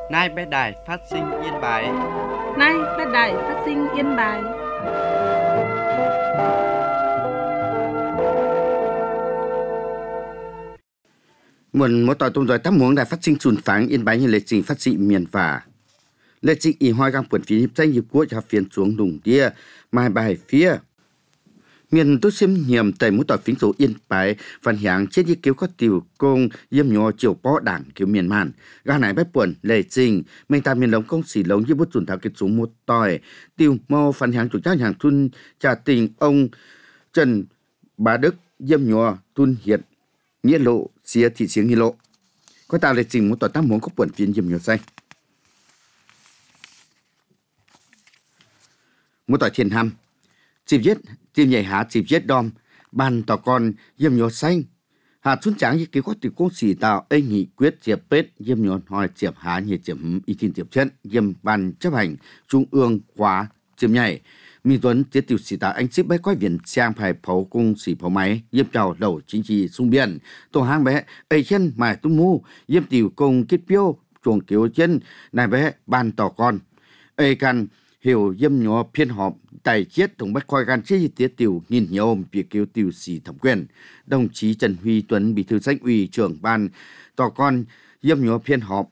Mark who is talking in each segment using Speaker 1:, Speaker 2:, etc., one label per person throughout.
Speaker 1: Nay bé đài phát sinh Yên Bái.
Speaker 2: Nay bé đài phát sinh Yên Bái.
Speaker 3: Mỗi tòa tung rồi tắm muốn đài phát sinh sùn pháng Yên Bái như lệ trình phát sinh miền phả. Lệ trình ý hoa găng quần phí hiệp danh hiệp quốc cho phiên xuống đùng tia mai bài phía. Miền tôi xem nhiệm tại mỗi tòa phím số Yên Bái phần hàng chết như kiểu có tiểu công yếm nhỏ chiều bó đảng kiểu miền màn gà này bếp buồn lệ trình mình ta miền lống công xỉ lống như bút chuẩn thảo kết xuống một tỏi tiêu mô phần hàng chủ trách hàng thun trà tình ông Trần Bá Đức yếm nhỏ thun hiện nghĩa lộ xía thị xiếng nghĩa lộ có tạo lệ trình một tòa tam muốn có buồn phiên yếm nhỏ xanh một tòa thiên hăm chìm giết chìm nhảy hạ chìm giết đom bàn tòa con yếm nhỏ xanh hạ xuân tráng như kế có từ công sĩ tạo ấy nghị quyết diệp bết yếm nhỏ hỏi diệp há như diệp ý tin diệp chân yếm ban chấp hành trung ương khóa chìm nhảy Minh Tuấn tiếp tục chỉ đạo anh ship bé quay viện sang phải phẫu cung sĩ phẫu máy yếm chào đầu chính trị xung biển tổ hang bé ấy chân mài tung mu yếm tiểu công kết phiếu chuồng kiểu chân này bé ban tòa con ấy cần hiểu yếm nhỏ phiên họp tài chiết tổng bách khoai gan chế tiết tiểu nhìn nhiều việc kêu tiểu sĩ thẩm quyền đồng chí Trần Huy Tuấn bí thư Sách ủy trưởng ban tòa con yếm nhỏ phiên họp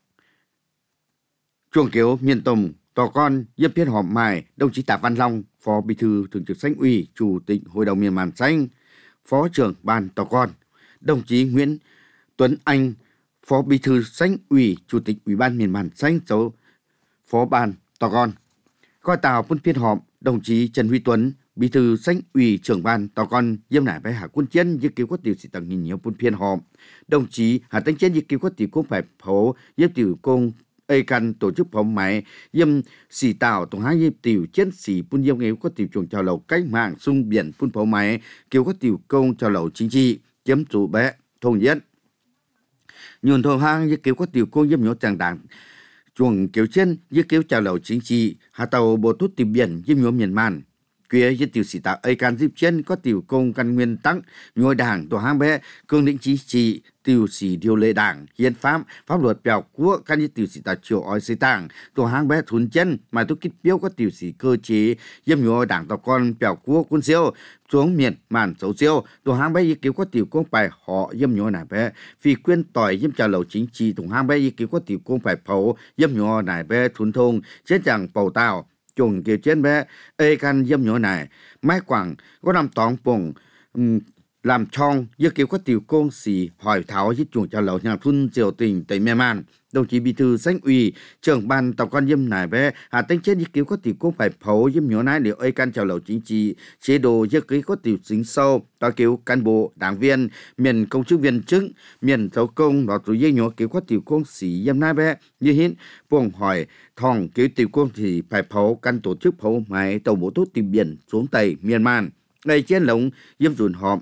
Speaker 3: chuồng kiểu miền tùng tòa con yếm phiên họp mài đồng chí Tạ Văn Long phó bí thư thường trực Sách ủy chủ tịch hội đồng miền màn xanh phó trưởng ban tòa con đồng chí Nguyễn Tuấn Anh phó bí thư Sách ủy chủ tịch ủy ban miền màn xanh số phó ban tòa con coi tàu quân phiên họp đồng chí Trần Huy Tuấn bí thư Sách ủy trưởng ban tòa con yếm nải bé hạ quân chiến như cứu có tiểu sĩ tầng nhìn nhiều quân phiên họp đồng chí Hà Tánh Chiến như cứu có tiểu công phải phổ yếm tiểu công ấy cần tổ chức phóng máy yếm sĩ tạo tổng hai yếm tiểu chiến sĩ quân yếm nghèo có tiểu chuồng chào lầu cách mạng sung biển quân phóng máy cứu có tiểu công chào lầu chính trị chiếm chủ bé thông nhất nhuần thổ hang như cứu có tiểu công yếm nhỏ chẳng đảng chuồng kiểu trên như kiểu chào lầu chính trị hạ tàu bộ tốt tìm biển yếm nhỏ miền màn kia với tiểu sĩ tạo ấy can dịp trên có tiểu công căn nguyên tắc nhồi đảng tổ hang bé cương lĩnh chính trị tiểu sĩ điều lệ đảng hiến pháp luật bèo quốc căn như tiểu sĩ tạo chiều ói xây tảng tổ hang bé thún chân mà tôi kích biểu có tiểu sĩ cơ chế yếm nhồi đảng tàu con bèo quốc quân siêu xuống miền màn xấu siêu tổ hang bé như kiểu có tiểu công phải họ yếm nhồi nải bé vì quyên tỏi yếm chào lầu chính trị tổ hang bé như kiểu có tiểu công phải phấu yếm nhồi nải bé thún thông chết chẳng bầu tàu chuồng kiểu trên bé ê can yếm nhỏ này mái quảng có nằm tòng bồng làm chong như kiểu có tiểu công sĩ hỏi tháo với chuồng chào lầu nhà thun triều tình tây miền man đồng chí bí thư Sách ủy trưởng ban tàu con yếm này bé Hà Tánh Chiến như kiểu có tiểu công phải phấu yếm nhỏ này liệu ê can chào lầu chính trị chế độ như kiểu có tiểu chính sâu tao kiểu cán bộ đảng viên miền công chức viên chức miền thấu công đó rồi nhỏ kiểu có tiểu công sĩ yếm này bé như hiện buồng hỏi thòng kiểu tiểu công thì phải phấu căn tổ chức phấu máy tàu bộ tốt tìm biển xuống tây miền man ngày trên lồng yếm dùn họp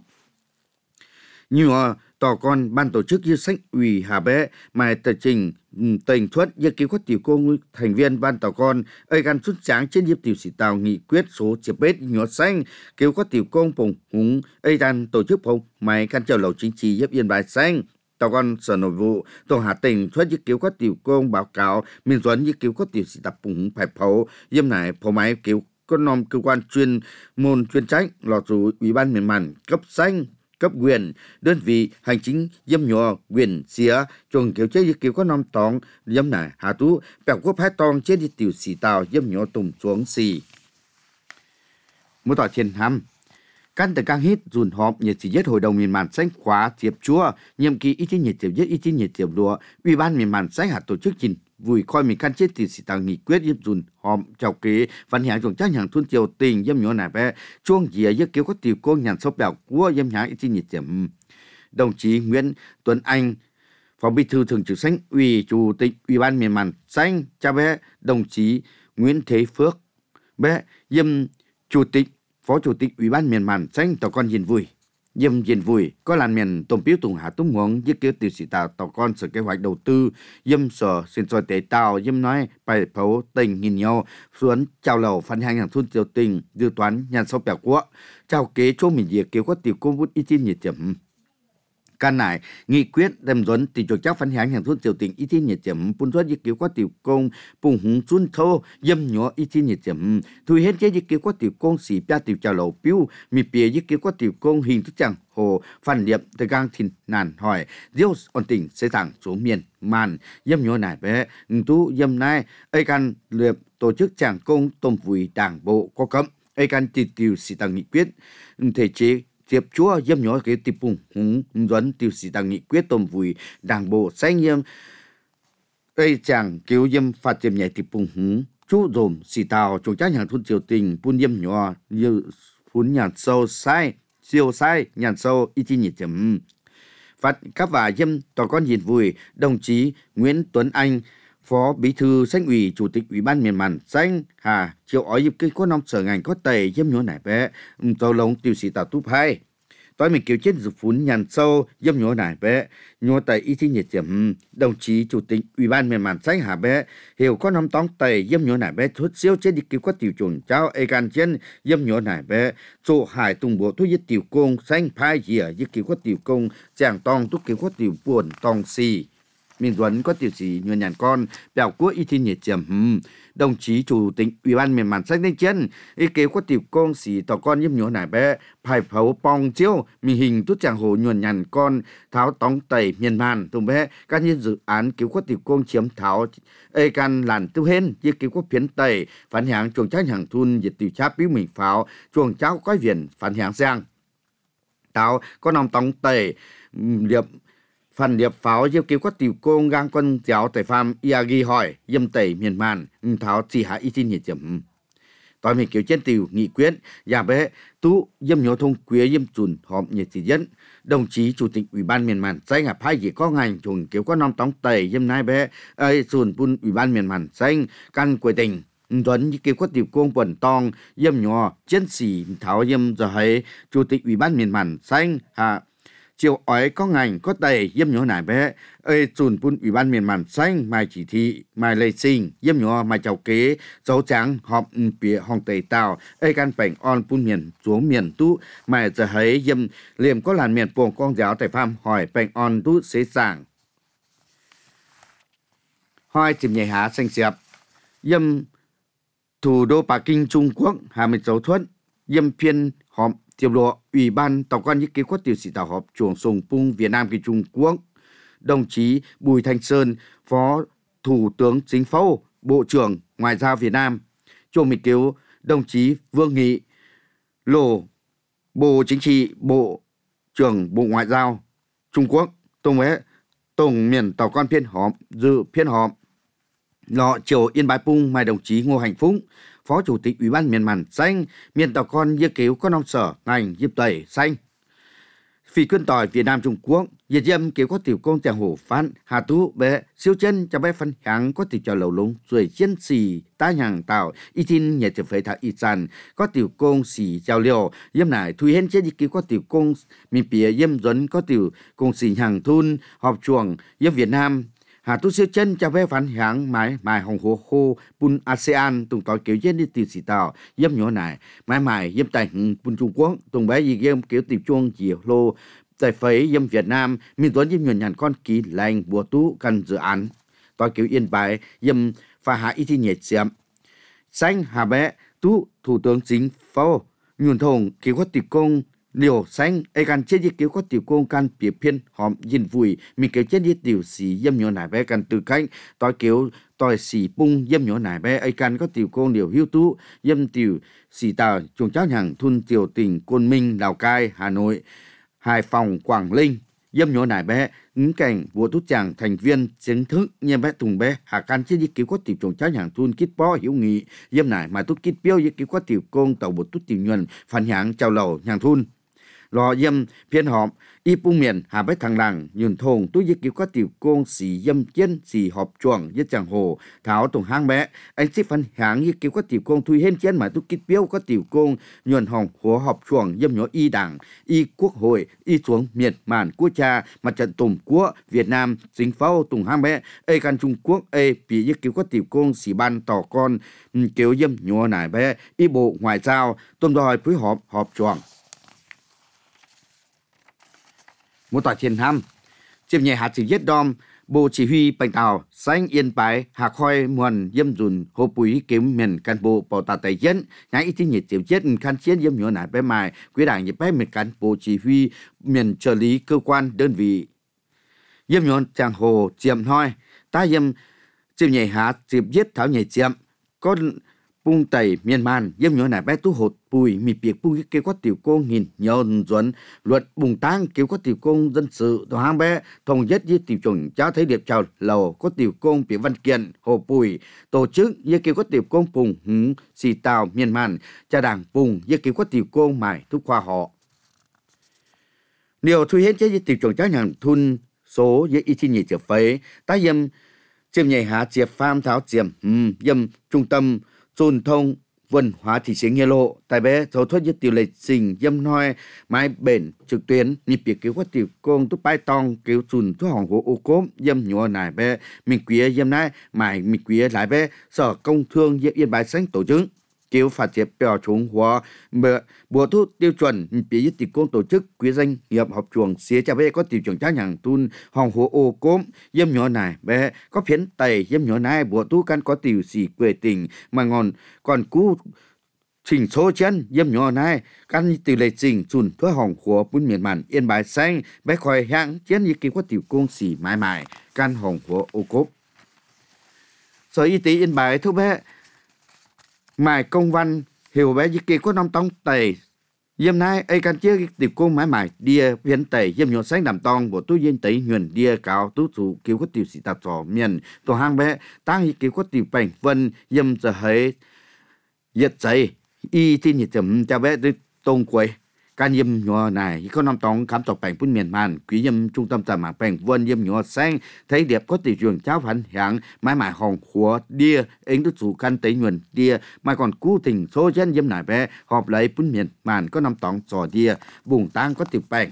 Speaker 3: như tòa con ban tổ chức như Sách ủy Hà Bé mà tờ trình tình thuất như cứu có tiểu công thành viên ban tòa con ấy gan xuất sáng trên hiệp tiểu sĩ tàu nghị quyết số chiếc bết nhỏ xanh cứu có tiểu công bổng húng ấy gan tổ chức phòng máy căn chào lầu chính trị hiệp Yên Bái xanh tòa con sở nội vụ tổ Hà Tỉnh thuất như cứu có tiểu công báo cáo Minh Tuấn như cứu có tiểu sĩ tập bổng phải phấu yếm này phấu máy cứu có nom cơ quan chuyên môn chuyên trách lọt dù ủy ban miền màn cấp xanh cấp quyền đơn vị hành chính yếm nhỏ quyền xía chuồng kiểu chế kiểu có năm tòng yếm này hà tú bèo quốc hai tòng trên đi tiểu sĩ tàu yếm nhỏ tùng xuống xì một tòa trên hăm căn từ căng hít dùn họp nhiệt chỉ nhất hội đồng miền màn xanh khóa tiệp chúa nhiệm kỳ ít nhiệt tiệp nhất ít nhiệt tiệp lúa ủy ban miền màn xanh hạ tổ chức trình vui coi mình căn chết tiểu sĩ tàu nghị quyết yếm dùn họp chào kế văn hàng chuồng chắc hàng thôn triều tình yếm nhỏ này bé chuông dìa yếm kiểu có tiểu cô nhàn sâu bèo của yếm hàng ít nhiệt tiệp đồng chí Nguyễn Tuấn Anh phó bí thư thường trực Sách ủy chủ tịch ủy ban miền màn xanh cha bé đồng chí Nguyễn Thế Phước bé yếm chủ tịch phó chủ tịch ủy ban miền màn xanh tàu con nhìn vui yếm nhìn vui có làn miền tôm piếu tùng hạ tung huống với kiểu tiểu sĩ tàu con sở kế hoạch đầu tư yếm sở xin cho tế tàu yếm nói bài phấu tình nhìn nhau xuống chào lầu phân hàng hàng thôn triều tình dự toán nhàn sâu bèo quốc chào kế chỗ mình việc kiểu có tiểu công vút ít nhiệt điểm Can nải nghị quyết đem dẫn tỷ chuột chắc phán hãng hàng thuốc tiểu tình ý thiên nhiệt chấm phun thuốc dịch cứu qua tiểu công bùng hùng chuôn thô dâm nhỏ ý thiên nhiệt chấm thui hết chế dịch cứu qua tiểu công xỉ pia tiểu trà lầu piu mi pia dịch cứu qua tiểu công hình thức chẳng hồ phản điệp từ gang thìn nàn hỏi diêu ổn tình sẽ thẳng xuống miền màn dâm nhỏ nải bé tu dâm nai ai can liệp tổ chức chẳng công tôm vùi đảng bộ có cấm ai can tỷ tiểu xỉ tăng nghị quyết thể chế tiếp chúa dâm nhỏ cái tiệp bùng hùng dẫn tiêu sĩ tăng nghị quyết tôm vùi đảng bộ xanh yếm cây chàng cứu dâm phát triển nhảy tiệp bùng hùng chú dồn sĩ tàu chủ trách hàng thôn triều tình buôn dâm nhỏ như phun nhàn sâu sai siêu sai nhàn sâu ý chí nhiệt chấm phát các và dâm tòa con nhìn vùi đồng chí Nguyễn Tuấn Anh Phó Bí thư Xanh ủy Chủ tịch Ủy ban miền Màn Xanh Hà chiều ói dịp cây có nông sở ngành có tầy dâm nhỏ nải bé tàu lông tiêu sĩ tàu túp hai tối mình kêu chết dục phún nhàn sâu dâm nhỏ nải bé nhỏ tầy y thi nhiệt điểm đồng chí Chủ tịch Ủy ban miền Màn Xanh Hà bé hiểu có nông tóng tầy dâm nhỏ nải bé thuốc siêu chết đi kêu có tiểu chuẩn cháu ê gan chân dâm nhỏ nải bé chỗ hải tùng bộ thuốc giết tiểu công xanh phai dìa giết kêu có tiểu công chàng tong thuốc kêu có tiểu buồn tong xì Minh Tuấn có tiểu sĩ nhuận nhàn con bèo quốc y thi nhiệt chấm đồng chí Chủ tịch Ủy ban miền Màn Xanh lên chân ý kế có tiểu công sĩ tỏ con nhâm nhổ nải bé phải phấu pong chiếu mình hình tút chàng hồ nhuận nhàn con tháo tóng tẩy miền Màn tùng bé các nhân dự án cứu có tiểu công chiếm tháo ê can làn tiêu hên như cứu có phiến tẩy phản hạng chuồng trách hàng thun diệt tiểu cháp biếu mình pháo chuồng cháu quái viền phản hạng giang tháo có nòng tóng tẩy điệp phần điệp pháo diêu cứu có tiểu công gang quân giáo tại farm Iagi hỏi dâm tẩy miền Màn tháo chỉ hạ y tin nhiệt chấm tối mình kiểu trên tiểu nghị quyết nhà bé tú dâm nhớ thông quế dâm chùn họp nhiệt chỉ dẫn đồng chí Chủ tịch Ủy ban miền Màn Xanh hợp hai gì có ngành chuồng kiểu có năm tóng tẩy dâm nai bé ơi chùn bun Ủy ban miền Màn Xanh căn quê tình Tuấn như kêu có tiểu công quần tong dâm nhỏ chiến sĩ tháo dâm giờ hay Chủ tịch Ủy ban miền Màn Xanh hạ chiều ói có ngành có tầy dâm nhỏ nải bé ơi chùn bun Ủy ban miền Màn Xanh mai chỉ thị mai lây sinh dâm nhỏ mai chào kế dấu trắng họp bìa hòng tầy tàu ơi can bảnh on bun miền xuống miền tú mai giờ thấy dâm liềm có làn miền buồng con giáo tại farm hỏi bảnh on tú xế sảng hỏi tìm nhảy há xanh xẹp dâm thủ đô Bắc Kinh Trung Quốc 26 thuận dâm phiên họp tiếp lộ Ủy ban tàu quan nhất kế quát tiểu sĩ tàu họp chuồng sùng pung Việt Nam kỳ Trung Quốc đồng chí Bùi Thanh Sơn Phó Thủ tướng Chính phủ Bộ trưởng Ngoại giao Việt Nam chuồng mình kêu đồng chí Vương Nghị Lộ Bộ Chính trị Bộ trưởng Bộ Ngoại giao Trung Quốc tổng miền tàu quan phiên họp dự phiên họp lọ chiều Yên Bái Pung mai đồng chí Ngô Hành Phúc Phó Chủ tịch Ủy ban miền Màn Xanh miền tàu con như cứu có nông sở ngành dịp tẩy xanh phi quân tỏi Việt Nam Trung Quốc diệt dâm cứu có tiểu công chàng hổ phán hà tú bé siêu chân cho bé phân hạng có tiểu trò lầu lúng rồi chiến sĩ ta nhàng tạo y tin nhà tiểu phế thạc y sàn có tiểu công sĩ giao liều dâm nải thui hên chết cứu có tiểu công miền bìa dâm dẫn có tiểu công sĩ hàng thun họp chuồng dâm Việt Nam Hà tu siêu chân cho bé phản hạng mãi hồng hồ khô bun ASEAN tùng tỏi kiểu dân đi từ sĩ tàu dâm nhỏ này mãi dâm tại bun Trung Quốc tùng bé gì game kiểu tìm chuông chiều lô tại phấy dâm Việt Nam mình tuấn dâm nhuận nhàn con kỳ lành bùa tú cần dự án tỏi kiểu Yên Bái dâm pha hạ y thi nhiệt xiêm xanh hà bé tú Thủ tướng Chính phủ nhuận thùng kiểu có tiểu công liều xanh ai can chết giết cứu có tiểu công can bìa phiên hòm dinh vùi mình kêu chết giết tiểu sĩ dâm nhỏ nải bé can từ cánh tỏi kiểu tỏi sĩ pung dâm nhỏ nải bé ai can có tiểu công liều hiu tú dâm tiểu sĩ tàu chuồng cháu hàng thun tiểu tỉnh Côn Minh Lào Cai Hà Nội Hải Phòng Quảng Ninh dâm nhỏ nải bé ứng cảnh vua tút chàng thành viên chính thức như bé thùng bé hà can chết giết cứu có tiểu chuồng cháu hàng thun kít bó hiếu nghị dâm nải mà tút kít biêu giết cứu có tiểu công tàu bột tút tiểu nhuần phản hạng chào lầu hàng thun lò dâm phiên họp y pung miền hà bách thằng làng nhường thùng tôi giết cứu có tiểu công xì dâm chân xì họp chuồng giết chàng hồ tháo tùng hang bé anh xích phân hạng giết cứu có tiểu công thui hên chén mà tôi kít biếu có tiểu công nhuần hồng hồ họp chuồng dâm nhỏ y đảng y quốc hội y xuống miền màn quốc cha mặt trận tùng quốc Việt Nam Chính phủ tùng hang bé ê can Trung Quốc ê bị giết cứu có tiểu công xì ban tỏ con kiểu dâm nhỏ nải bé y Bộ Ngoại giao tôm đòi phối họp chuồng một tòa thiên ham chiêm nhẹ hạt chỉ giết đom bộ chỉ huy bành tàu xanh yên bái hạ khoi muôn dâm dùn hồ bùi kiếm miền cán bộ bảo tà tài dân nhái ít nhiệt chiếm chết khăn chiến dâm nhỏ nải bé mài quý đảng nhiệt bé miền cán bộ chỉ huy miền trợ lý cơ quan đơn vị dâm nhỏ chàng hồ chiêm hoi ta dâm chiêm nhẹ hạt chiếm giết tháo nhẹ chiêm có bung tẩy miền man dâm nhỏ nải bé tu hột bùi mì biệt bùi kêu có tiểu công nghìn nhon duẩn luật bùng tang kêu có tiểu công dân sự tổ hang bé thống nhất với tiểu chuẩn cháu thấy điệp chào lầu có tiểu công bị văn kiện hồ bùi tổ chức với kêu có tiểu công bùng xì tàu miền man cha đảng bùng với kêu có tiểu công mải thúc khoa họ điều thu hết với tiểu chuẩn cháu nhận thun số với ít nhị trở phế ta dâm chiêm nhảy hạ chiệp pham tháo chiêm dâm trung tâm truyền thông văn hóa thị trường nghe lộ tại bé thấu thoát nhất tiểu lệ sinh dâm nói máy bền trực tuyến nhịp biệt cứu có tiểu công túc bài tòng cứu chùn thuốc hỏng gỗ ô cốm dâm nhua nải bé mình quý dâm nái mải mình quý lại bé sở công thương dễ yên bái xanh tổ chức cứu phát triển bèo chúng hóa bộ thu tiêu chuẩn bị tiểu công tổ chức quý danh nghiệp học trường xía cha bé có tiểu chuẩn trá nhàng tun hỏng gỗ ô cốm dâm nhua nải bé có phiến tẩy dâm nhua nái bộ thu căn có tiểu xỉ quê tình mà còn cú trình số chân dâm nhỏ này căn từ lệ trình chùn thuốc hỏng của bún miền màn yên bái xanh bé khỏi hãng chiến như kêu có tiểu công xỉ mãi mãi căn hỏng của ô cốp sở y tế yên bái thu bé mài công văn hiểu bé như kêu có năm tông tẩy dâm này ai căn chiếc tiểu công mãi mãi đia viên tẩy dâm nhỏ xanh đàm tông bộ tu yên tẩy nhuần đia cáo tú chủ kêu có tiểu xỉ tạp trò miền tổ hang bé tăng như kêu có tiểu bảnh vân dâm giờ hấy giật dậy y tin nhiệt chấm cho bé tới tôn quầy can dâm nhỏ này có năm tông khám tộc bành phun miền man quý dâm trung tâm tạm mạng bành vân dâm nhỏ xanh thấy đẹp có tỷ trường cháu phản hạng mãi mãi hòn khóa đia anh đức chủ căn tế nhuần đia mà còn cứu tình số dân dâm này bé họp lấy phun miền man có năm tông trò đia bùng tăng có tiểu bành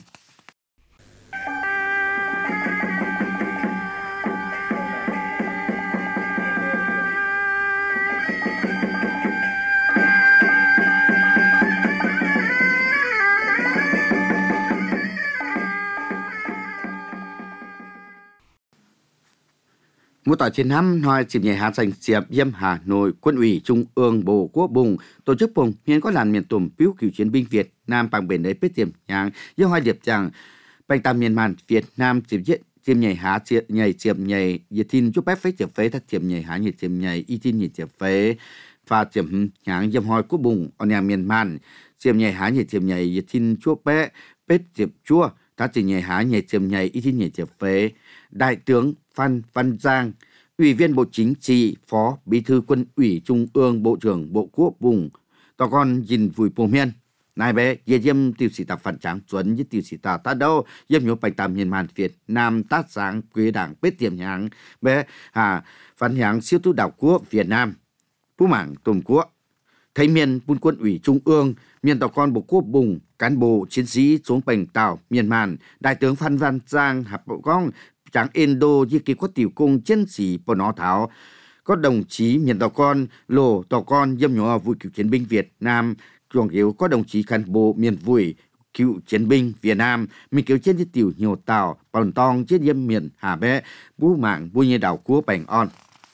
Speaker 3: một tòa trên năm nói dịp nhảy hạ dành diệp dâm Hà Nội quân ủy Trung ương Bộ Quốc bùng tổ chức bùng hiện có làn miền tùm biểu cựu chiến binh Việt Nam bằng bền đấy biết tiềm nhàng do hai điệp chàng bành tam miền màn Việt Nam dịp nhảy hạ diệp nhảy nhiệt tin giúp bếp phế diệp phế thắt diệp nhảy hạ nhiệt diệp nhảy y tin nhiệt diệp phế và diệp nhàng dâm hoi quốc bùng ở nhà miền màn diệp nhảy hạ nhiệt diệp nhảy nhiệt tin giúp bếp diệp chua thắt diệp nhảy hạ nhiệt diệp nhảy y tin nhiệt diệp phế đại tướng Phan Văn Giang, Ủy viên Bộ Chính trị, Phó Bí thư Quân ủy Trung ương, Bộ trưởng Bộ Quốc vùng, tòa con dình vùi bồ miên. Này bé, dâm tiêu sĩ tạp phản tráng chuẩn với tiêu sĩ tạp ta đâu, dâm nhớ bạch tàm miền màn Việt Nam tát sáng quế đảng bết tiềm nháng, bé phản nháng siêu tu đảo quốc Việt Nam, phú mảng tùm quốc. Thấy miền quân ủy Trung ương, miền tòa con Bộ Quốc vùng, cán bộ chiến sĩ xuống bành tàu miền màn, đại tướng Phan Văn Giang, hạp bộ con, chẳng Indo như kỳ có tiểu cung chiến sĩ của nó thảo có đồng chí miền tàu con lô tàu con dâm nhỏ vui cựu chiến binh Việt Nam chuồng yếu có đồng chí cán bộ miền vui cựu chiến binh Việt Nam mình kiểu trên tiểu nhiều tàu bòn tong chết dâm miền Hà Bé bú mạng vui như đảo của bành on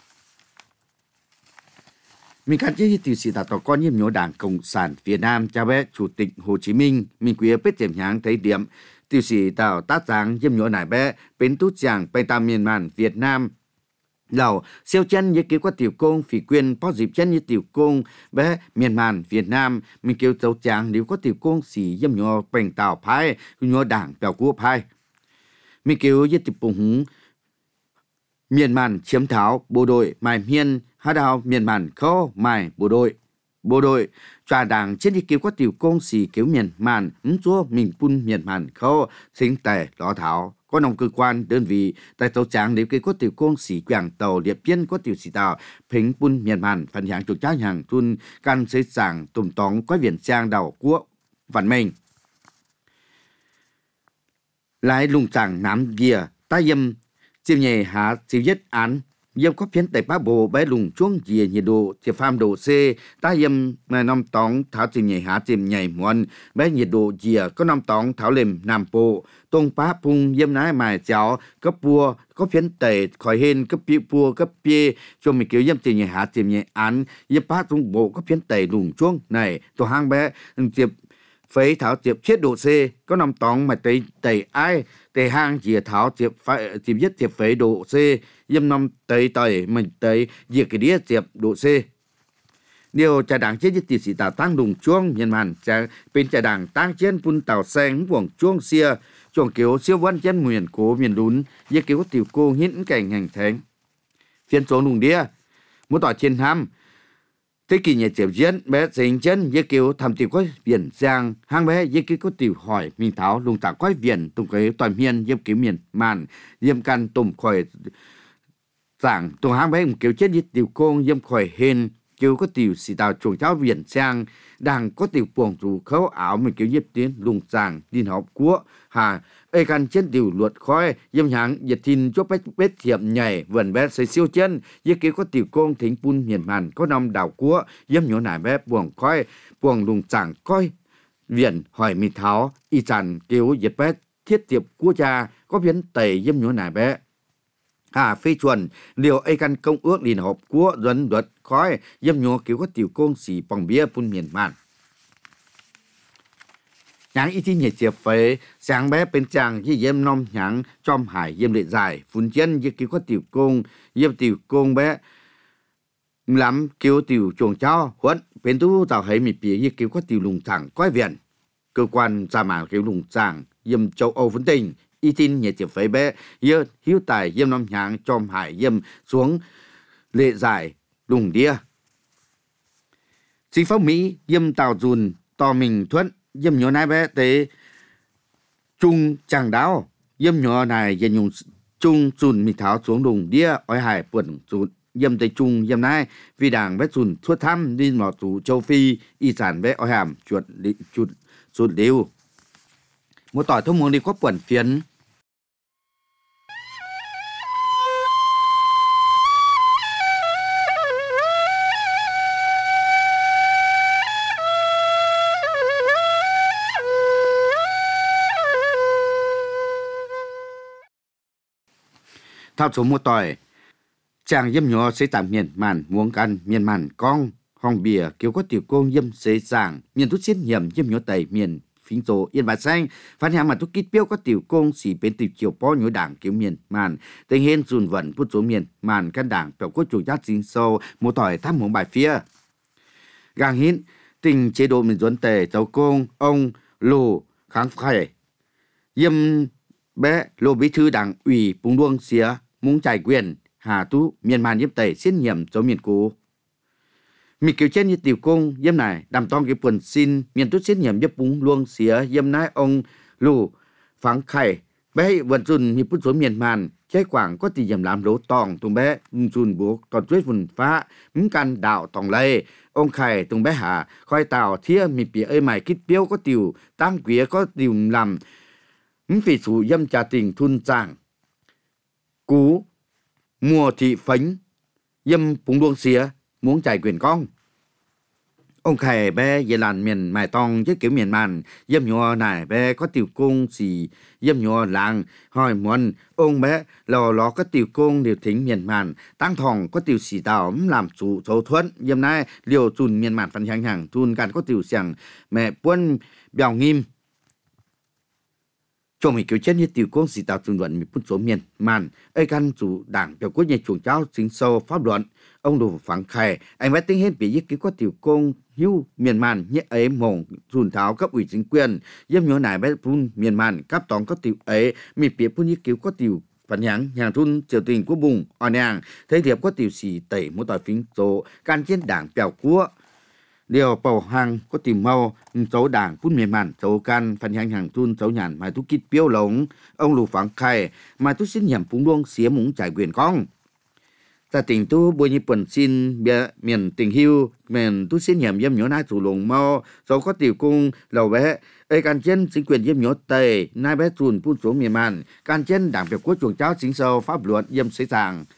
Speaker 3: mình cán chết tiểu sĩ tàu con dâm nhỏ Đảng Cộng sản Việt Nam cha bé Chủ tịch Hồ Chí Minh mình quý biết tiềm nháng thấy điểm tiêu sĩ tàu tát giáng dâm nhỏ nải bé bến tút giảng bay tam miền màn Việt Nam lầu siêu chân như kiểu có tiểu công phỉ quyền có dịp chân như tiểu công bé miền màn Việt Nam mình kêu dấu tràng nếu có tiểu công xỉ dâm nhỏ bành tàu phái nhỏ Đảng bèo quốc phái mình kêu như tiểu bùng miền màn chiếm tháo bộ đội mài miên hát đào miền màn khô mài bộ đội trà đảng trên đi kêu có tiểu công xì kêu miền màn chúa mình phun miền màn khâu sinh tề đó thảo có nông cơ quan đơn vị tại tàu tráng nếu kêu có tiểu công xì quảng tàu điệp biên có tiểu xì tàu phình phun miền màn phần hàng chuột trái hàng thun can xây sảng tùm tóng có viền trang đảo quốc văn minh lại lùng chẳng nám gìa ta dâm chim nhẹ há chịu giết án yếm có phiến tây bá bộ bé lùng chuông dìa nhiệt độ chỉ phàm độ C ta yếm mà năm tóng tháo chìm nhảy há chìm nhảy muôn bé nhiệt độ dìa có năm tóng tháo lềm nam bộ tông bá phung yếm nái mài cháo cấp bua có phiến tây khỏi hên cấp pi bua cấp pi cho mình kiểu yếm chìm nhảy há chìm nhảy án yếm bá trung bộ có phiến tây lùng chuông này tổ hang bé chìm phế tháo chìm chết độ C có năm tóng mà tây tây ai tây hang dìa tháo chìm phải chìm nhất chìm phế độ C yếm năm tây tây mình tây dìa cái đĩa chìm độ C điều trà đảng chết nhất sĩ tàu tăng đùng chuông nhân màn trà bên trà đảng tăng chiến phun tàu xanh quảng chuông xia chuông kiểu siêu văn chân miền cố miền lún dìa kiểu tiểu cô hiến cảnh hành thánh phiên số đùng đĩa muốn tỏ trên ham thế kỷ nhà tiểu diễn bé sinh chân dễ kiểu thầm tiểu có biển giang hang bé dễ kiểu có tiểu hỏi mình tháo lùng tả quái biển tùng cái toàn miền dêm kiểu miền màn dêm can tùng khỏi giảng tùng hang bé kiểu chết như tiểu công dêm khỏi hên kiểu có tiểu xì tàu chuồng cháu biển giang đang có tiểu buồng dù khấu áo mình kiểu dêm tiến lùng giảng đi học của hà ê can chân tiểu luật khói dêm háng dịch tin cho bết thiệm nhảy vần bé xây siêu chân dễ kiểu có tiểu công thính pun miền màn có năm đảo của dêm nhỏ nải bé buồng khói buồng lùng giảng coi viện hỏi mi tháo y chàn kiểu dịch bé thiết tiệp của cha có biến tẩy dêm nhỏ nải bé hà phê chuẩn điều ê can công ước liên hợp của dân luật khói dêm nhỏ kiểu có tiểu công xỉ bằng bia pun miền màn nhãng y tin nhảy chiệp phế sáng bé bên chàng với dêm nom nhãng trong hải dêm lệ dài phun chân với kiểu có tiểu công bé lắm kiểu tiểu chuồng cháu huấn bên tu tàu thấy mì bìa với kiểu có tiểu lùng thẳng quái viện cơ quan ra mà kiểu lùng thẳng dêm châu Âu vấn tình y tin nhảy chiệp phế bé dơ hiếu tài dêm nom nhãng trong hải dêm xuống lệ dài lùng đĩa chính pháp Mỹ dêm tàu dùn to mình thuận dâm nhỏ này bé tế trung chẳng đáo dâm nhỏ này dành dùng trung dùn mì tháo xuống đùng đĩa ỏi hải quần dùn dâm tây trung dâm này vì đảng bé dùn thuốc thăm đi mỏ tủ châu Phi y sản bé ỏi hàm chuột dùn đều một tỏi thông muốn đi có quần phiến thao số một tỏi chàng dâm nhỏ sẽ tạm miền màn muốn căn miền màn con hong bìa kiểu có tiểu công dâm sẽ giảng miền thuốc xiết hiểm dâm nhỏ tẩy miền phím số yên bát xanh phát hiện mà thuốc kít标có tiểu công xỉ bên tiểu chiều po nhỏ đảng kiểu miền màn tình hình dùn vận phút số miền màn căn đảng biểu có chủ giác dính sâu một tỏi thăm một bài phía gang hiến tình chế độ miền duẩn tề cháu công ông lù kháng khải dâm bé lô bí thư đảng ủy bùng đuông xía muốn trải quyền hà tú miền màn yếm tẩy xiết nhiệm cho miền cũ mi kiểu trên như tiểu công yếm này đàm tong cái quần xin miền tú xiết nhiệm yếm bùng đuông xía yếm nái ông lù pháng khải bé vận dùn mi phút số miền màn trái quảng có tỷ yếm làm lỗ tòng tung bé dùn buộc còn tuyết vùn phá mứng can đạo tòng lây ông khải tung bé hà khoi tàu thía mi bìa ơi mày kít biếu có tiểu tăng quía có tiểu làm vì chủ dâm trà tình thun giảng cú mùa thị phánh dâm phúng đuông xía muốn chạy quyền con ông khải bé về làn miền mài tòng với kiểu miền màn dâm nhỏ này bé có tiểu công xì dâm nhỏ làng hỏi muốn ông bé lò có tiểu công điều thính miền màn tăng thòng có tiểu xì tàu làm chủ thấu thuận dâm này liều chùn miền màn phần hàng hàng thunกันcó tiểu sàng mẹ quân bèo nghiêm cho mình kiểu chết như tiểu công sĩ tạo trường luận mình phút số miền màn ơi căn chủ đảng biểu quốc nhà chuồng cháu chính sâu pháp luận ông đồ phẳng khải anh phải tính hết bị giết cái có tiểu công hưu miền màn như ấy mộng dùn tháo cấp ủy chính quyền giúp nhỏ này bé phun miền màn cấp tòng có tiểu ấy mình biết phun như kiểu có tiểu phản hàng thun triều tình của bùng ở nàng thấy thiệp có tiểu xì tẩy một tỏi phím số can chiến đảng bèo của điều bầu hàng có tìm mau số đảng phun miền màn số can phần hàng thun số nhàn mà tu kít biếu lồng ông lù phẳng khai mà tu xin nhầm phúng đuông xía muốn trải quyền con ta tình tu bôi như quần xin bia miền tình hưu miền tu xin nhầm dâm nhỏ nai chủ lồng mau số có tiểu cung lầu bé ê can chân chính quyền dâm nhỏ tề nai bé chùn phun số miền màn can chân đảng biểu quốc chuồng cháu chính sâu pháp luật dâm xây sàng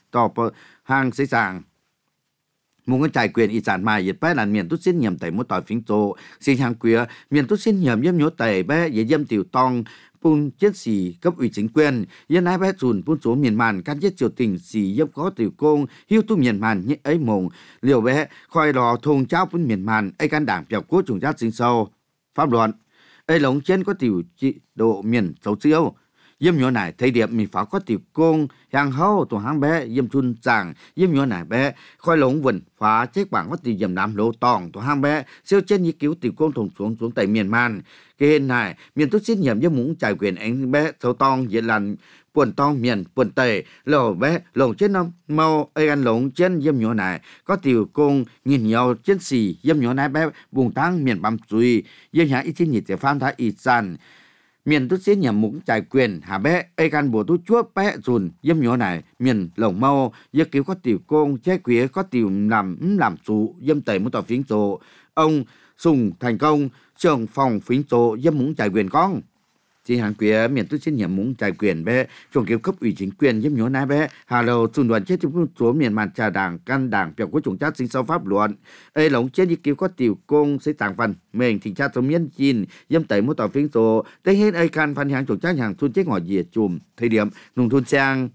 Speaker 3: ต่อห่างสิสางมุงกันจ่ายเกวียนอีสานมาเหยียดแป้หลานเมียนทุกสิ้นเหยี่ยมไต่มุต่อยฟิงโจสิหางเกวียเมียนทุกสิ้นเหยี่ยมเยี่ยมโยไต่แป้เหยียมtiểu tong Pun chết xì cấp ủy chính quyền, dân ai bé chùn pun số miền màn can chết triều tình xì dấp có tiểu công hiu tu miền màn như ấy mộng liều bé khoi lò thùng cháo pun miền màn ấy can đảng biểu quốc trùng giác sinh sâu pháp luận ấy lống trên có tiểu trị độ miền xấu chiêu yếm nhỏ này thấy điểm mình phải có tiểu công hàng hậu tổ hàng bé yếm chun chàng yếm nhỏ này bé khoi lống vần phá chết bảng có tiểu yếm nam lô tòng tổ hàng bé siêu trên như cứu tiểu công thùng xuống tại miền màn cái hiện này miền tốt xin nhiệm với muốn trải quyền anh bé sâu tòng dễ làn quần tòng miền quần tề lầu bé lồng trên năm màu ấy ăn lồng trên yếm nhỏ này có tiểu công nhìn nhau trên xì yếm nhỏ này bé vùng tăng miền băm chui yếm nhà ít trên nhiệt để phan thái ít sàn miền tốt xin nhầm muốn trải quyền hà bé ai can bùa tốt chúa bé dùn yếm nhỏ này miền lồng mau yếm cứu có tiểu công trái quế có tiểu làm chủ yếm tẩy muốn tỏ phiến chỗ ông sùng thành công trường phòng phiến chỗ yếm muốn trải quyền con chỉ hàng quế miền tốt xin nhầm muốn trải quyền bé trong cứu cấp ủy chính quyền yếm nhỏ này bé hà lầu dùn đoàn chết trong số miền màn trà đảng can đảng biểu của chúng ta sinh sau pháp luận ai lồng chết yếm cứu có tiểu công sẽ tàng phần mình thì cha sống miên chín yếm tẩy muốn tỏ phiến chỗ tới hết ai can phần hàng chúng ta hàng thôn chết ngõ diệt chùm thời điểm nông thôn trang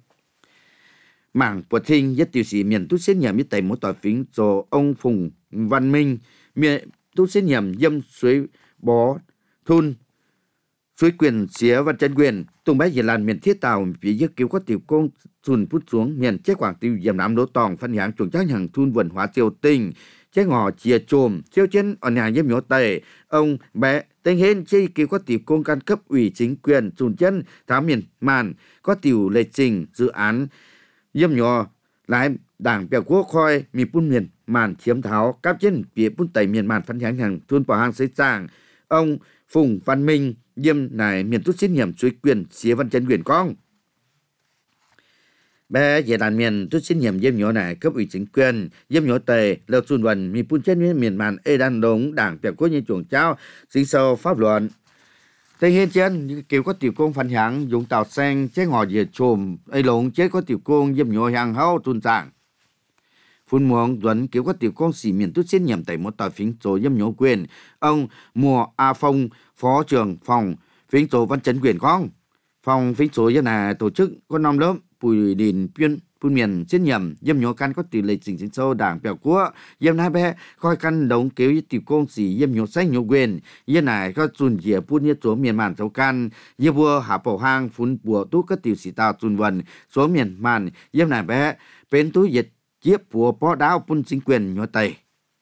Speaker 3: mảng bột thinh nhất tiểu sĩ miền tốt xin nhầm yếm tẩy muốn tỏ phiến chỗ ông Phùng Văn Minh miền tốt xin nhầm yếm suối bó thôn suối quyền xía và chân quyền tung bé Việt Nam miền thiết tàu vì giấc cứu có tiểu công sùn phút xuống miền chế quảng tiêu dầm nám lỗ tòng phân hạng chuẩn chắc hàng thun vườn hóa triều tinh chế ngò chia chồm chiêu trên ở nhà yếm nhỏ tề ông bé tên hên chế cứu có tiểu công can cấp ủy chính quyền sùn chân tháo miền màn có tiểu lệ trình dự án yếm nhỏ lại đảng biểu quốc khoi mi pun miền màn chiếm tháo các trên phía pun tây miền màn phân hạng hàng thun bảo hàng xây tràng ông Phùng Văn Minh yếm này miền tốt xin nhiệm suối quyền xía văn chân quyền con bé về đàn miền tốt xin nhiệm yếm nhỏ này cấp ủy chính quyền yếm nhỏ tề lợt xuân vần mi pun trên miền màn ê đan đống đảng biểu quốc như chuồng trao sinh sâu pháp luận tây hiên trên kiểu có tiểu công phân hạng dùng tàu xanh chế ngò diệt chồm ấy lồng chế có tiểu công yếm nhỏ hàng hậu tuần trạng phun muông tuấn kiểu có tiểu công sĩ miền tốt xin nhiệm tại một tòa phiến chỗ yếm nhỏ quyền ông Mùa A Phong phó trưởng phòng phiến chỗ văn chấn quyền con phòng phiến chỗ như là tổ chức có năm lớp Bùi Đình Phun miền xin nhầm yếm nhỏ căn có tỷ lệ sinh sinh sâu đảng biểu quốc yếm hai bé coi căn đống kéo tiểu công sĩ yếm nhỏ xanh nhỏ quyền yếm này có chun dìa phun như chỗ miền màn sâu căn yếm vua hạ bổ hang phun bùa tú có tiểu sĩ tàu chun vần số miền màn yếm này bé bên túi dịch chiếc bùa bó đáo phun chính quyền nhỏ tây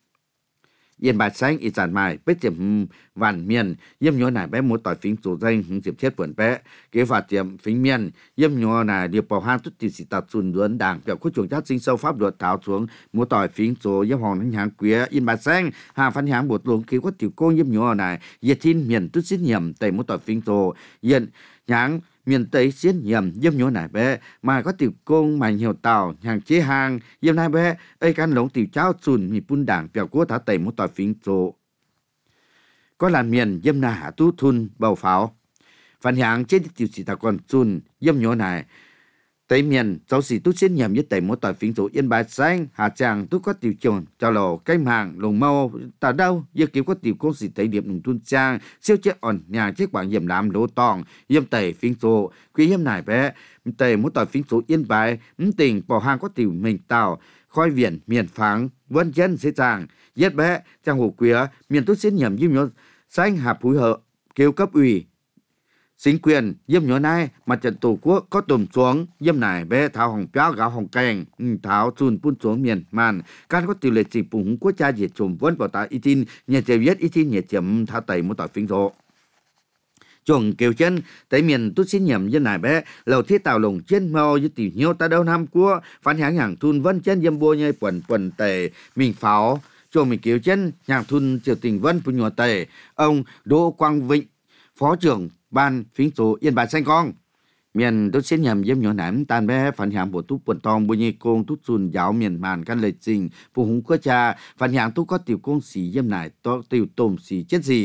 Speaker 3: yên bài xanh ít sản mài bết tiệm vạn miền yếm nhỏ này bé một tỏi phím chủ danh hứng tiệm thiết vườn bé kế phạt tiệm phím miền yếm nhỏ này điệp bảo hang tốt tiểu sĩ tạt xuân luận đảng biểu quốc chuồng chát sinh sâu pháp luật tháo xuống một tỏi phím chủ yếm hòn đánh hàng quế yên bài xanh hàng phân hàng bột luồng kế có tiểu cô yếm nhỏ này yết thiên miền tốt xít nhầm tây một tỏi phím chủ yên nháng miền tây xiết nhầm yếm nhỏ này bé mà có tiểu công mà nhiều tàu hàng chế hàng yếm này bé ấy can lống tiểu cháo xuân mi pun đảng biểu quốc tháo tây một tỏi phím chủ có là miền yếm na hạ tu thun bầu pháo phần hạng trên tiểu sĩ ta còn xuân yếm nhỏ này tây miền cháu sĩ tu xin nhầm nhất tây một tỏi phím chủ yên bài xanh hà chàng tu có tiểu trường cho lò cái hàng lồng mau ta đâu giờ kiếm có tiểu công sĩ tây điệp nông thôn trang siêu chế ổn nhà chiếc bảng yếm làm lỗ tòng yếm tây phím chủ quý yếm này bé tây một tỏi phím chủ yên bài tình bỏ hàng có tiểu mình tàu khoi viện miền phẳng vân chân sẽ chàng yết bé trang hồ quế miền tu xin nhầm yếm nhỏ xanh hà phối hợp kêu cấp ủy chính quyền yếm nhỏ này mặt trận tổ quốc có tùm xuống yếm này bé tháo hồng béo gạo hồng cành tháo chun phun xuống miền màn can có tỷ lệ chỉ phụng quốc gia diệt chủng vốn bảo ta itin nhà chế viết itin nhà chấm tháo tẩy một tỏi phình rộ chuồng kêu chân tới miền tốt xin nhầm yếm này bé lầu thiết tàu lồng trên màu như tiểu nhiêu ta đâu năm cua phán háng hàng thun vân chân yếm bua như quần tề mình pháo chuồng mình kêu chân hàng thun triều tình vân phun nhỏ tề ông Đỗ Quang Vịnh phó trưởng ban phiến chủ yên bài xanh con miền tốt xin nhầm yếm nhỏ ném tan bé phần hạng bộ tú quần tòng bùi nhị công tú chun giáo miền màn căn lệ trình phụ hùng quốc cha phần hạng tú có tiểu công sĩ yếm này to tiểu tôm sĩ chết gì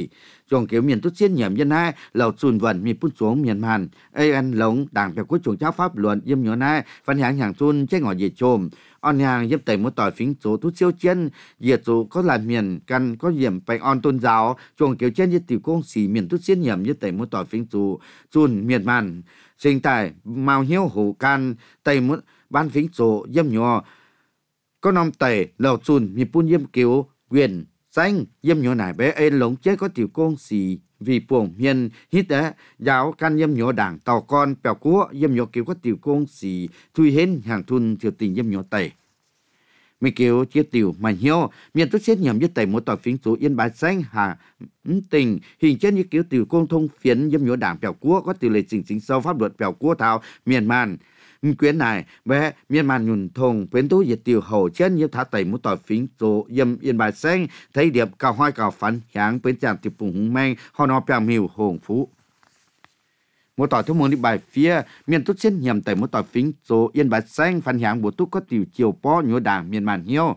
Speaker 3: chuồng kiểu miền tốt xiên nhiệm dân hai lầu chùn vần mi phun xuống miền màn ai ăn lống đảng bèo quốc chuồng cháu pháp luận yếm nhỏ nai văn hàng hàng chun chế ngõ dệt chôm on hàng yếm tẩy một tỏi phím số tốt siêu chân diệt số có làm miền căn có điểm phải on tôn giáo chuồng kiểu chân như tiểu công xì miền tốt xiên nhiệm như tẩy một tỏi phím số chun miền màn sinh tài màu hiếu hổ can tẩy một ban phím số yếm nhỏ có nom tẩy lầu chùn mi phun yếm kiểu quyền xanh yếm nhỏ nải bé ai lống chế có tiểu công xì vì buồng miền hít á giáo can yếm nhỏ đảng tàu con bèo cua yếm nhỏ kiểu có tiểu công xì thui hến hàng thun tiểu tình yếm nhỏ tẩy mấy kiểu chia tiểu mà hiếu miền tốt xét nhầm như tẩy một tỏi phím số yên bái xanh hà tình hình chất như kiểu tiểu công thông phiến yếm nhỏ đảng bèo cua có tiểu lệ chính sâu pháp luật bèo cua thảo miền màn quyến này bé miền màn nhuần thùng quyến tú diệt tiểu hậu chân như thả tẩy một tỏi phím số yếm yên bài xanh thấy điệp cào hoi cào phán háng quyến chàng tiểu phùng hùng manh họ nó bèo miều hồn phú một tỏi thông môn đi bài phía miền tốt xét nhầm tẩy một tỏi phím số yên bài xanh phán háng bộ túc có tiểu chiều po nhúa đảng miền màn hiếu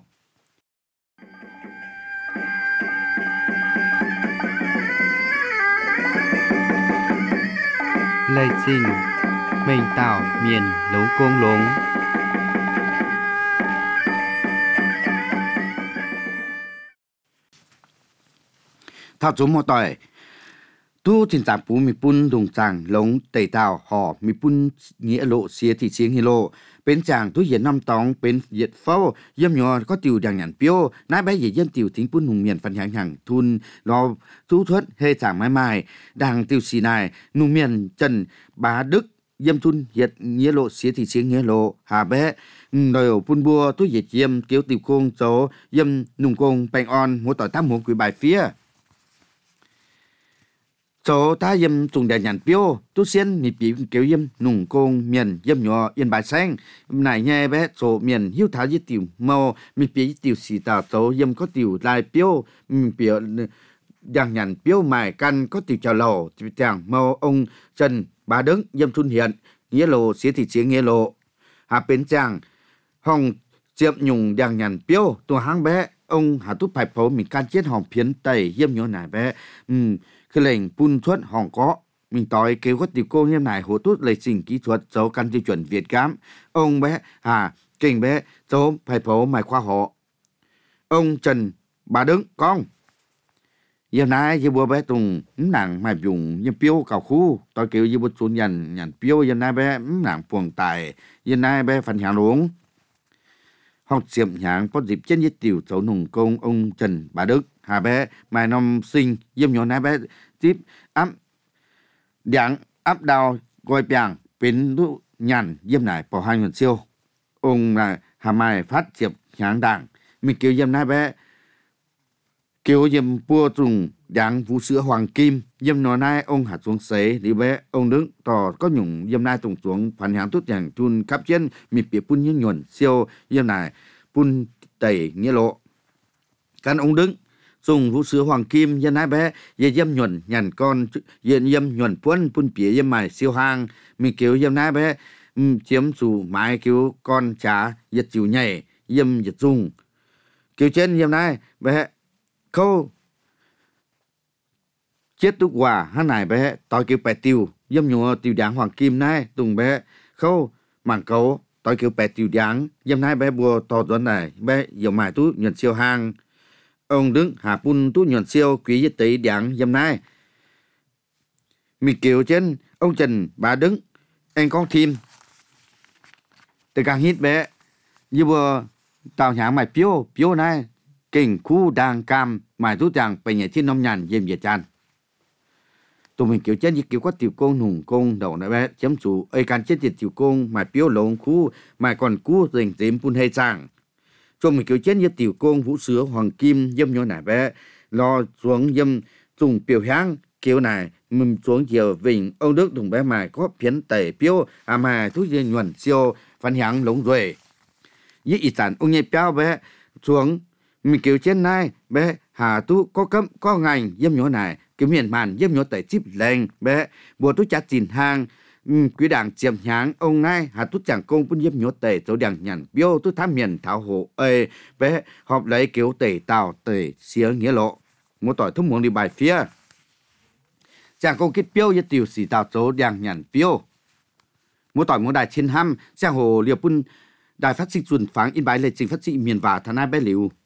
Speaker 1: lời trình mình tạo miền lống công lống
Speaker 3: thao số một tỏi tu trình tạp phú mi pun đùng chàng lống tẩy tàu họ mi pun nghĩa lộ xía thị xiếng hi lộ bên chàng tu hiển năm tóng bên diệt phâu yếm nhỏ có tiểu đằng nhàn piêu nái bé dễ dân tiểu thính pun hùng miền phần hàng hàng thun lo thu thuất hê chàng mái mài đằng tiểu xì này nùng miền trần bá đức yếm thun hiệt nghĩa lộ xía thị xiếng nghĩa lộ hà bé đời pun bua tu hiệt yếm kiểu tiểu công số yếm nùng công bành on một tỏi tam hồn quỷ bài phía số ta yếm trùng đèn nhàn piêu tu xiên mi bị kiểu yếm nùng công miền yếm nhỏ yên bài xanh này nghe bé số miền hiếu tháo với tiểu màu mi bị tiểu xì tà số yếm có tiểu lai piêu mi bị đằng nhàn piêu mài căn có tiểu chào lầu tiểu chàng màu ông Trần Bá Đức yếm thun hiện nghĩa lộ xía thị xiếng nghĩa lộ hà bên chàng hồng chiêm nhung đằng nhàn piêu tua hang bé ông hà tút phải phổ mình can chết hòm phiến tẩy yếm nhỏ này bé cái lệnh phun xuất hòn có mình tối kêu có tiểu cô như này hỗ tút lấy trình kỹ thuật dấu căn tiêu chuẩn Việt Cám ông bé kinh bé dấu phải phổ mài khoa họ ông Trần Bá Đức con giờ này giờ bữa bé tùng nàng mài dùng như piêu cầu khu tôi kêu như bữa xuống nhàn piêu giờ này bé nàng buồn tài giờ này bé phần hàng luống học xiêm nhàng có dịp trên với tiểu dấu nùng công ông Trần Bá Đức hà bé mài năm sinh yếm nhỏ này bé tiếp áp đảng áp đào gọi bèng bên lúc nhàn yếm này bỏ hai nguồn siêu ông là hà mai phát diệp nhàng đảng mình kêu yếm này bé kêu yếm bua trùng đảng vũ sữa hoàng kim yếm nhỏ này ông hạt xuống xế đi bé ông đứng tỏ có nhung yếm này tùng xuống phản hàng tốt nhàng chun khắp trên mình bị pun những nhuận siêu yếm này pun tẩy nghĩa lộ căn ông đứng dùng vũ sữa hoàng kim dân hai bé ye yếm nhuận nhàn con ye yếm nhuận pun pía yếm mài siêu hang mình kêu yếm hai bé chiếm chủ mái kêu con trả yết chịu nhảy yếm yết dùng kêu trên yếm này bé khâu chết túc quả hắn này bé tôi kêu bè tiêu yếm nhua tiêu đảng hoàng kim này tùng bé khâu mảng cấu tôi kêu bè tiêu đảng yếm hai bé bùa to tuấn này bé dòng mài tú nhuận siêu hang ông đứng hà pun tú nhuận siêu quý với tỷ đảng dâm nay mình kêu trên ông Trần Bá Đức anh con thêm từ càng hít bé như vừa tàu nhãn mày piêu này kinh khu đang cam mày tú chàng phải nhảy trên nông nhàn dêm về chan tụi mình kêu trên như kêu có tiểu công hùng công đầu này bé chấm chủ ơi can chết tiệt tiểu công mày piêu lộn khu mày còn cú rình dêm pun hay sang cho mình kêu chết như tiểu công vũ sữa hoàng kim dâm nhỏ này bé lo xuống dâm dùng biểu háng kêu này mình xuống chiều vịnh ông Đức đồng bé mài có phiến tẩy piêu mài thuốc dây nhuận siêu phản háng lống rồi với ý sản ông nhảy piao bé xuống mình kêu chết này bé hà tú có cấm có ngành dâm nhỏ này cái miền màn dâm nhỏ tẩy chip lên bé bùa tú chặt chìn hang quý đảng chiêm nháng ông ngay hà tút chẳng công quân dâm nhỏ tẩy dấu đảng nhàn biêu tú tham miền thảo hộ ơi bé họp lấy kiểu tẩy tàu tẩy xía nghĩa lộ một tỏi thông muốn đi bài phía giang công kết biểu nhất tiểu sĩ tạo số đang nhận biểu mỗi tỏi mỗi đài trên ham giang hồ liều pun đài phát sinh chuẩn phán in bài lệ trình phát sĩ miền và thà nai bé liu